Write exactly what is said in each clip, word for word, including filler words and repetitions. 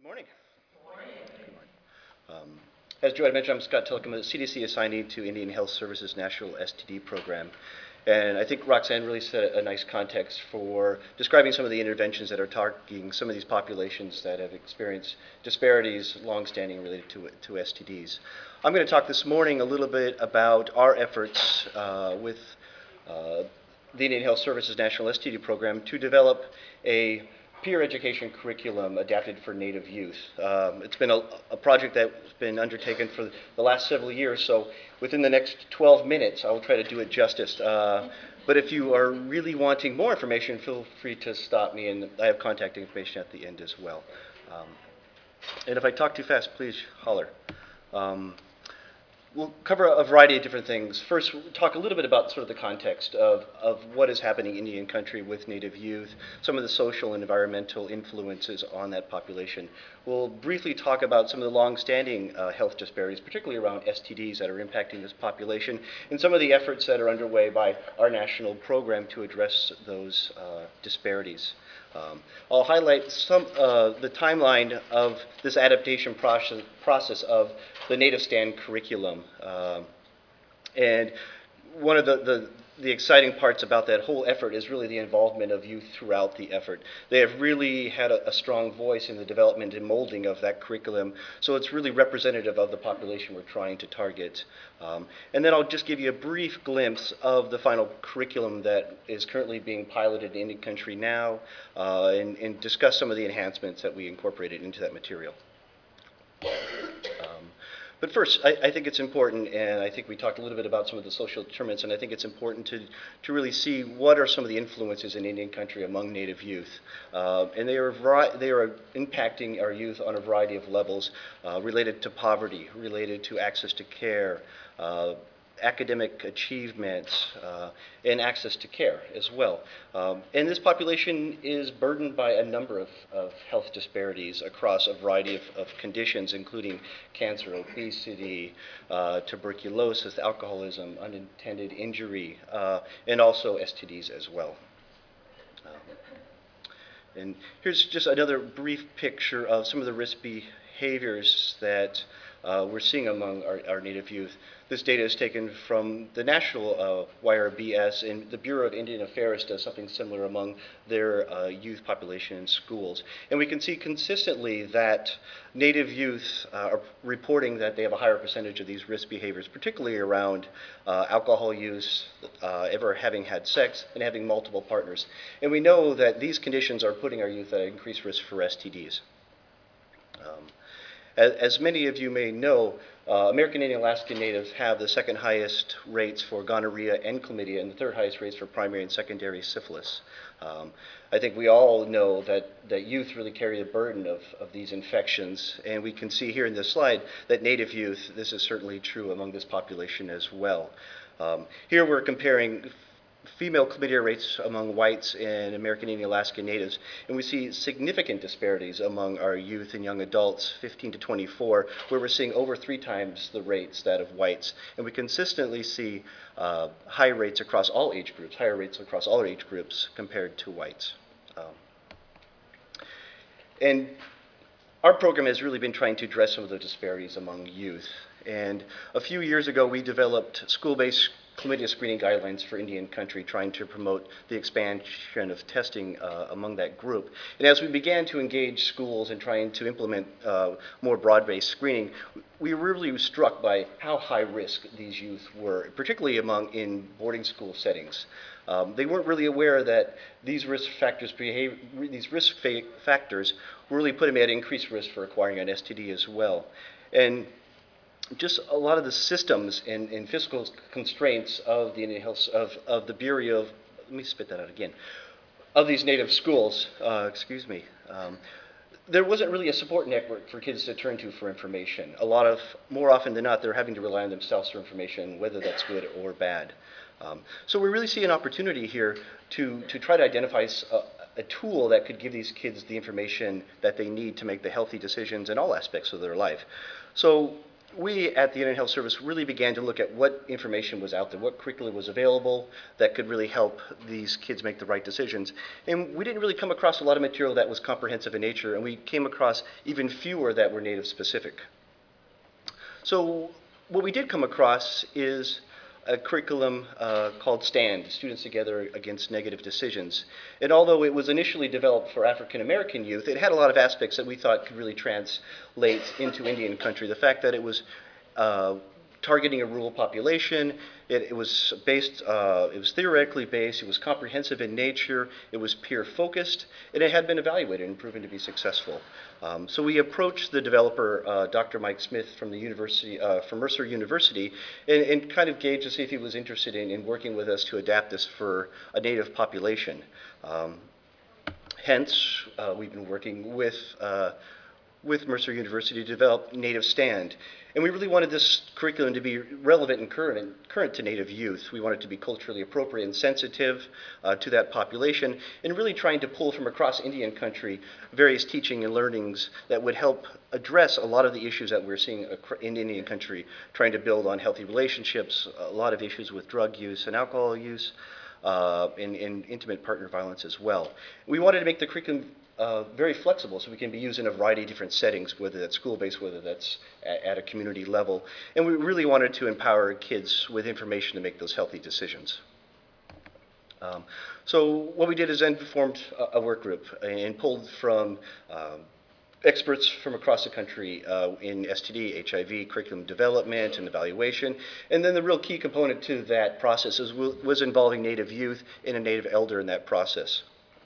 Morning. Good morning. Um, as Joe had mentioned, I'm Scott Tilcom, a C D C assignee to Indian Health Services National S T D Program. And I think Roxanne really set a nice context for describing some of the interventions that are targeting some of these populations that have experienced disparities longstanding related to, to S T Ds. I'm going to talk this morning a little bit about our efforts uh, with uh, the Indian Health Services National S T D Program to develop a peer education curriculum adapted for Native youth. Um, it's been a, a project that's been undertaken for the last several years, so within the next twelve minutes, I will try to do it justice. Uh, but if you are really wanting more information, feel free to stop me, and I have contact information at the end as well. Um, and if I talk too fast, please holler. Um, We'll cover a variety of different things. First, we'll talk a little bit about sort of the context of, of what is happening in Indian country with Native youth, some of the social and environmental influences on that population. We'll briefly talk about some of the long-standing uh, health disparities, particularly around S T Ds that are impacting this population, and some of the efforts that are underway by our national program to address those uh, disparities. Um, I'll highlight some uh, the timeline of this adaptation process, process of the Native Stand curriculum. Um, and one of the, the, the exciting parts about that whole effort is really the involvement of youth throughout the effort. They have really had a, a strong voice in the development and molding of that curriculum, so it's really representative of the population we're trying to target. Um, and then I'll just give you a brief glimpse of the final curriculum that is currently being piloted in Indian country now, uh, and, and discuss some of the enhancements that we incorporated into that material. Um, But first, I, I think it's important, and I think we talked a little bit about some of the social determinants, and I think it's important to, to really see what are some of the influences in Indian country among Native youth. Uh, and they are, vari- they are impacting our youth on a variety of levels uh, related to poverty, related to access to care, uh, academic achievement, uh, and access to care as well. Um, and this population is burdened by a number of, of health disparities across a variety of, of conditions, including cancer, obesity, uh, tuberculosis, alcoholism, unintended injury, uh, and also S T Ds as well. Um, and here's just another brief picture of some of the risk behaviors that uh, we're seeing among our, our Native youth. This data is taken from the national uh, Y R B S, and the Bureau of Indian Affairs does something similar among their uh, youth population in schools. And we can see consistently that Native youth uh, are reporting that they have a higher percentage of these risk behaviors, particularly around uh, alcohol use, uh, ever having had sex, and having multiple partners. And we know that these conditions are putting our youth at increased risk for S T Ds. Um, as, as many of you may know, uh, American Indian Alaskan Natives have the second highest rates for gonorrhea and chlamydia, and the third highest rates for primary and secondary syphilis. Um, I think we all know that, that youth really carry the burden of, of these infections, and we can see here in this slide that Native youth, this is certainly true among this population as well. Um, here we're comparing female chlamydia rates among whites and American Indian Alaska Natives, and we see significant disparities among our youth and young adults, fifteen to twenty-four, where we're seeing over three times the rates that of whites. And we consistently see uh, high rates across all age groups, higher rates across all age groups compared to whites. Um, and our program has really been trying to address some of the disparities among youth. And a few years ago, we developed school-based chlamydia screening guidelines for Indian country, trying to promote the expansion of testing uh, among that group. And as we began to engage schools and trying to implement uh, more broad-based screening, we were really struck by how high risk these youth were, particularly among in boarding school settings. Um, they weren't really aware that these risk factors behave, these risk fa factors really put them at increased risk for acquiring an S T D as well. And just a lot of the systems and, and fiscal constraints of the Indian Health, of, of the Bureau of, let me spit that out again, of these native schools, uh, excuse me, um, there wasn't really a support network for kids to turn to for information. A lot of, more often than not, they're having to rely on themselves for information, whether that's good or bad. Um, so we really see an opportunity here to, to try to identify a, a tool that could give these kids the information that they need to make the healthy decisions in all aspects of their life. So we at the Indian Health Service really began to look at what information was out there, what curriculum was available that could really help these kids make the right decisions. And we didn't really come across a lot of material that was comprehensive in nature, and we came across even fewer that were Native specific. So what we did come across is a curriculum uh, called STAND, Students Together Against Negative Decisions. And although it was initially developed for African American youth, it had a lot of aspects that we thought could really translate into Indian country. The fact that it was uh, targeting a rural population, it, it was based, uh, it was theoretically based, it was comprehensive in nature, it was peer focused, and it had been evaluated and proven to be successful. Um, so we approached the developer, uh, Doctor Mike Smith from the university, uh, from Mercer University, and, and kind of gauged to see if he was interested in, in working with us to adapt this for a Native population. Um, hence, uh, we've been working with uh, with Mercer University to develop Native STAND. And we really wanted this curriculum to be relevant and current, current to Native youth. We wanted it to be culturally appropriate and sensitive uh, to that population, and really trying to pull from across Indian country various teaching and learnings that would help address a lot of the issues that we're seeing in Indian country, trying to build on healthy relationships, a lot of issues with drug use and alcohol use, uh, and, and intimate partner violence as well. We wanted to make the curriculum Uh, very flexible, so we can be used in a variety of different settings, whether that's school-based, whether that's at, at a community level. And we really wanted to empower kids with information to make those healthy decisions. Um, so what we did is then formed a, a work group and pulled from um, experts from across the country uh, in S T D, H I V, curriculum development and evaluation. And then the real key component to that process is, was involving Native youth and a Native elder in that process.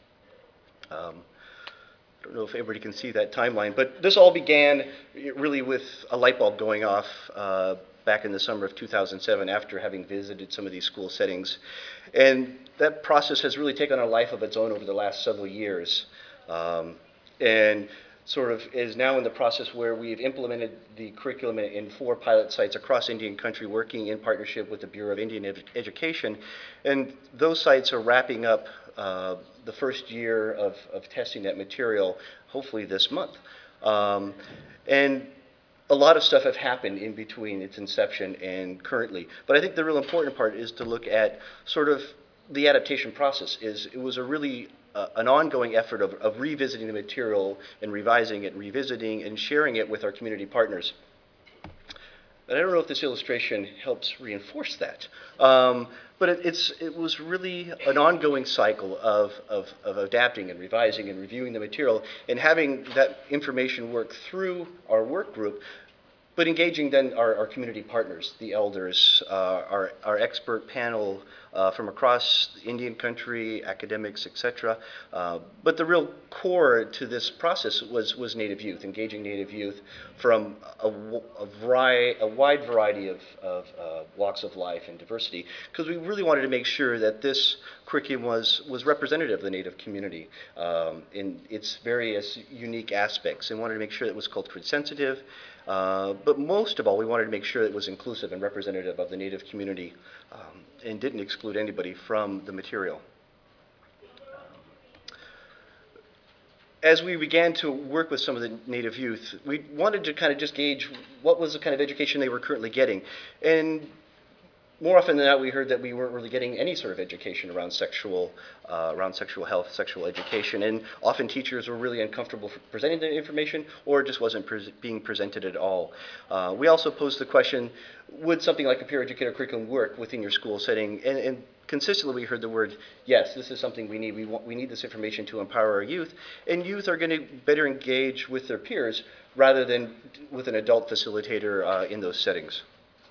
Um, I don't know if everybody can see that timeline, but this all began really with a light bulb going off uh, back in the summer of two thousand seven after having visited some of these school settings. And that process has really taken on a life of its own over the last several years. Um, and sort of is now in the process where we've implemented the curriculum in four pilot sites across Indian country, working in partnership with the Bureau of Indian Ed- Education. And those sites are wrapping up uh, the first year of, of testing that material, hopefully this month. Um, and a lot of stuff have happened in between its inception and currently. But I think the real important part is to look at sort of the adaptation process. Is it was a really uh, an ongoing effort of, of revisiting the material and revising it, and revisiting and sharing it with our community partners. And I don't know if this illustration helps reinforce that. Um, but it, it's, it was really an ongoing cycle of, of, of adapting and revising and reviewing the material and having that information work through our work group, but engaging then our, our community partners, the elders, uh, our, our expert panel uh, from across Indian country, academics, et cetera. Uh, but the real core to this process was, was Native youth, engaging Native youth from a, a, variety, a wide variety of, of uh, walks of life and diversity, because we really wanted to make sure that this curriculum was, was representative of the Native community um, in its various unique aspects, and wanted to make sure that it was culturally sensitive. Uh, but most of all, we wanted to make sure it was inclusive and representative of the Native community um, and didn't exclude anybody from the material. Um, as we began to work with some of the Native youth, we wanted to kind of just gauge what was the kind of education they were currently getting. And more often than not, we heard that we weren't really getting any sort of education around sexual, uh, around sexual health, sexual education, and often teachers were really uncomfortable presenting the information, or it just wasn't pre- being presented at all. Uh, we also posed the question: would something like a peer educator curriculum work within your school setting? And, and consistently, we heard the word, yes, this is something we need. We want, we need this information to empower our youth, and youth are going to better engage with their peers rather than with an adult facilitator uh, in those settings.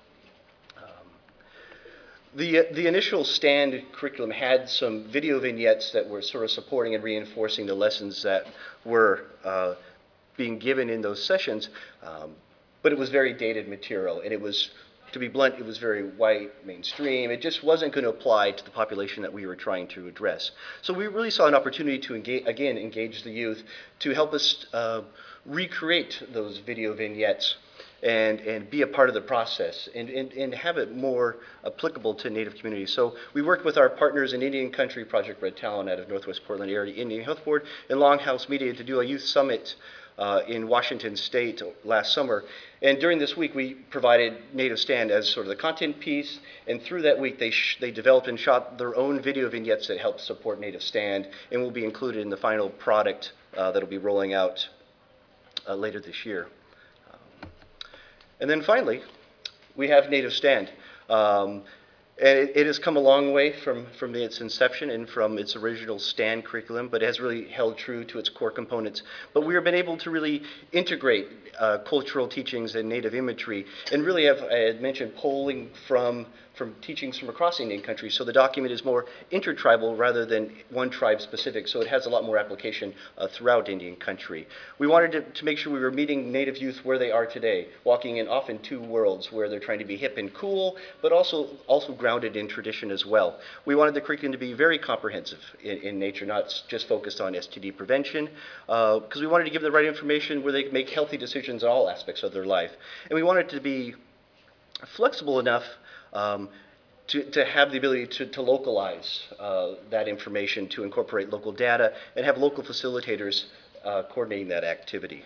The, the initial STAND curriculum had some video vignettes that were sort of supporting and reinforcing the lessons that were uh, being given in those sessions, um, but it was very dated material, and it was, to be blunt, it was very white, mainstream. It just wasn't going to apply to the population that we were trying to address. So we really saw an opportunity to, engage, again, engage the youth to help us uh, recreate those video vignettes and, and be a part of the process and, and, and have it more applicable to Native communities. So we worked with our partners in Indian Country, Project Red Talon out of Northwest Portland area, Indian Health Board, and Longhouse Media to do a youth summit uh, in Washington State last summer. And during this week, we provided Native Stand as sort of the content piece, and through that week, they, sh they developed and shot their own video vignettes that help support Native Stand, and will be included in the final product uh, that will be rolling out uh, later this year. Um, and then finally, we have Native Stand. Um, And it, it has come a long way from, from its inception and from its original STAND curriculum, but it has really held true to its core components. But we have been able to really integrate uh, cultural teachings and native imagery, and really have, I had mentioned, polling from, from teachings from across the Indian country. So the document is more intertribal rather than one tribe specific, so it has a lot more application uh, throughout Indian country. We wanted to, to make sure we were meeting Native youth where they are today, walking in often two worlds where they're trying to be hip and cool, but also, also grounded in tradition as well. We wanted the curriculum to be very comprehensive in, in nature, not just focused on S T D prevention, because uh, we wanted to give them the right information where they can make healthy decisions in all aspects of their life. And we wanted it to be flexible enough um, to, to have the ability to, to localize uh, that information, to incorporate local data, and have local facilitators uh, coordinating that activity.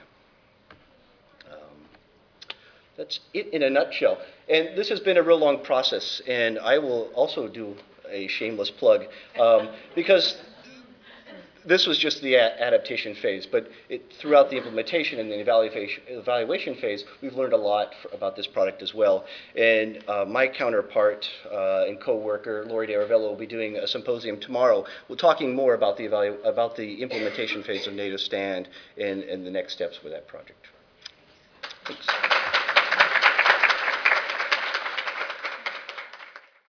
That's it in a nutshell. And this has been a real long process, and I will also do a shameless plug, um, because this was just the adaptation phase, but it, throughout the implementation and the evaluation, evaluation phase, we've learned a lot for, about this product as well. And uh, my counterpart uh, and co-worker, Lori DeRavello, will be doing a symposium tomorrow. We're talking more about the, evalu about the implementation phase of Native Stand and, and the next steps with that project. Thanks.